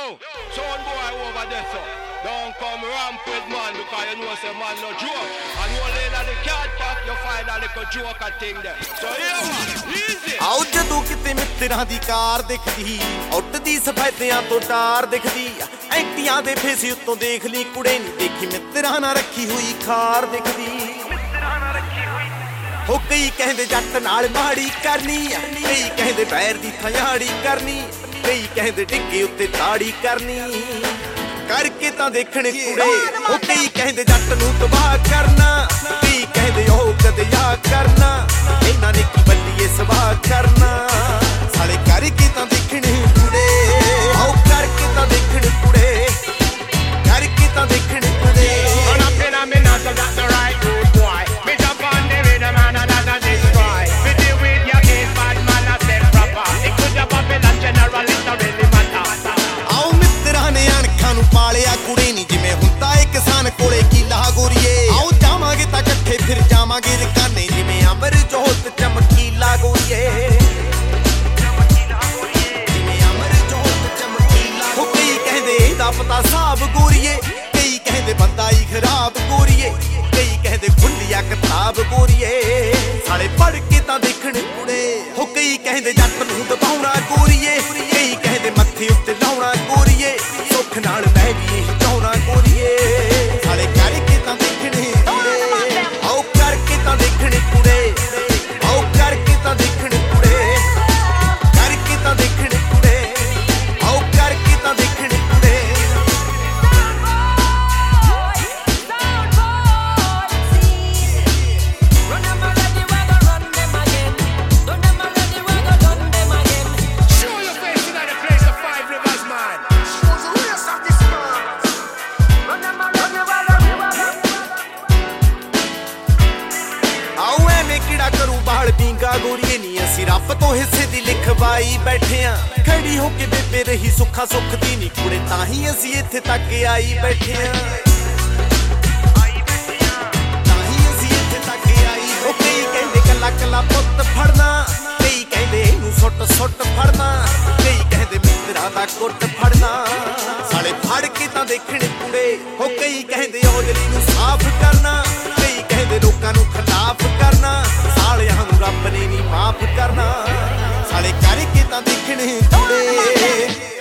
sound boy over there, so don't come ramp with man because you know say man no joke. And only in the cat pack you find a little joker thing there. So here man, easy. ਆਉ ਜਦੋਂ ਕਿਤੇ ਮਿੱਤਰਾਂ ਦੀ ਕਾਰ ਦਿਖਦੀ, ਉੱਡਦੀ ਸਫੈਦਿਆਂ ਤੋਂ ਟਾਰ ਦਿਖਦੀ, ਐਂਟੀਆਂ ਦੇ face ਉੱਤੋਂ ਦੇਖ ਲਈ ਕੁੜੇ ਨੀ ਦੇਖੀ ਮਿੱਤਰਾਂ ਨਾਲ ਰੱਖੀ ਹੋਈ ਖਾਰ ਦਿਖਦੀ। ਹੋ ਕਈ ਕਹਿੰਦੇ ਜੱਟ ਨਾਲ ਮਾੜੀ ਕਰਨੀ, ਕਈ ਕਹਿੰਦੇ ਪੈਰ ਦੀ ਥਿਆੜੀ ਕਰਨੀ, ਕਈ ਕਹਿੰਦੇ ਡਿੱਗੇ ਉੱਤੇ ਤਾੜੀ ਕਰਨੀ, ਕਰਕੇ ਤਾਂ ਦੇਖਣ ਕੁੜੇ। ਹੋ ਕਈ ਕਹਿੰਦੇ ਜੱਟ ਨੂੰ ਤਬਾਹ ਕਰਨਾ, ਕਈ ਕਹਿੰਦੇ ਉਹ ਕਦੇ ਆ ਕਰਨਾ, ਇਹਨਾਂ ਨੇ ਕੀ ਬੱਲੀਏ ਸਵਾਹ ਕਰਨਾ, ਸਾਲੇ ਕਰਕੇ ਤਾਂ ਦੇਖਣ ਕੁੜੇ। ਆਓ ਕਰਕੇ ਤਾਂ ਦੇਖਣ ਕੁੜੇ, ਕਰਕੇ ਤਾਂ ਦੇਖਣ ਕੁੜੇ। ਆਓ ਮਿੱਤਰਾਂ ਨੇ ਅਣਖਾਂ ਨੂੰ ਪਾਲਿਆ ਕੁੜੇ ਨੀ ਜਿਵੇਂ ਹੁੰਦਾ ਏ ਕਿਸਾਨ ਕੋਲੇ ਕੀਲਾ ਗੋਰੀਏ। ਆਓ ਜਾਵਾਂਗੇ ਤਾਂ ਇਕੱਠੇ ਫਿਰ ਜਾਵਾਂਗੇ ਰਕਾਨੇ ਜਿਵੇਂ ਅਮਰ ਜੋਤ ਚਮਕੀਲਾ ਗੋਰੀਏ, ਜਿਵੇਂ ਅਮਰ ਜੋਤ ਚਮਕੀਲਾ। ਹੋ ਕਈ ਕਹਿੰਦੇ ਇਹਦਾ ਪਤਾ ਸਾਬ ਗੋਰੀਏ, ਕਈ ਕਹਿੰਦੇ ਬੰਦਾ ਹੀ ਖਰਾਬ ਗੋਰੀਏ, ਕਈ ਕਹਿੰਦੇ ਖੁੱਲੀਆ ਕਿਤਾਬ ਗੋਰੀਏ, ਸਾਲੇ ਪੜ੍ਹ ਕੇ ਤਾਂ ਦੇਖਣ ਕੁੜੇ। ਹੋ ਕਈ ਕਹਿੰਦੇ ਜੱਟ ਨੂੰ ਦਬਾਉਣਾ ਗੋਰੀਏ, ਕਈ ਕਹਿੰਦੇ ਮੱਥੇ ਉੱਤੇ ਲਾਉਣਾ ਗੋਰੀਏ, ਸੁੱਖ ਨਾਲ ਮੈਂ ਵੀ ਇਹ ਚਾਹੁੰਦਾ ਗੋਰੀਏ, ਸਾਲੇ ਕਰਕੇ ਤਾਂ ਦੇਖਣ ਕੁੜੇ। ਆਓ ਕਰਕੇ ਤਾਂ ਦੇਖਣ ਕੁੜੇ, ਆਓ ਕਰਕੇ ਤਾਂ ਦੇਖਣ ਕੁੜੇ, ਕਰਕੇ ਤਾਂ ਦੇਖਣ ਕੁੜੇ, ਆਓ ਕਰਕੇ ਤਾਂ ਦੇਖਣ ਕੁੜੇ। ਕਿਹੜਾ ਕਰੂ ਬਾਲ ਪੀਂਗਾ ਗੋਰੀਏ ਨੀ ਅਸੀਂ ਰੱਬ ਤੋਂ ਹਿੱਸੇ ਦੀ ਲਿਖਵਾਈ ਬੈਠੇ ਆਂ, ਖੜੀ ਹੋ ਕੇ ਬੇਬੇ ਰਹੀ ਸੁੱਖਾ ਸੁੱਖ ਦੀ ਨੀ ਕੁੜੇ, ਤਾਂ ਹੀ ਅਸੀਂ ਇੱਥੇ ਤੱਕ ਆਈ ਬੈਠੇ ਆਂ, ਤਾਂ ਹੀ ਅਸੀਂ ਇੱਥੇ ਤੱਕ ਆਈ। ਉਹ ਕਈ ਕਹਿੰਦੇ ਕੱਲਾ ਕੱਲਾ ਪੁੱਤ ਫੜਨਾ, ਕਈ ਕਹਿੰਦੇ ਇਹਨੂੰ ਸੁੱਟ ਸੁੱਟ ਫੜਨਾ, ਕਈ ਕਹਿੰਦੇ ਮਿੱਤਰਾਂ ਦਾ ਕੁੱਟ ਫੜਨਾ, ਸਾਲੇ ਫੜ ਕੇ ਤਾਂ ਦੇਖਣ ਕੁੜੇ। ਉਹ ਕਈ ਕਹਿੰਦੇ ਔਜਲੀ ਨੂੰ ਸਾਫ਼ ਕਰਨਾ, ਕਈ ਕਹਿੰਦੇ ਲੋਕਾਂ ਨੂੰ ਖਿਲਾਫ ਕਰਨਾ, ਸਾਲਿਆਂ ਨੂੰ ਰੱਬ ਨੇ ਨੀ ਮਾਫ ਕਰਨਾ, ਸਾਲੇ ਕਰਕੇ ਤਾਂ ਦੇਖਣ ਕੁੜੇ।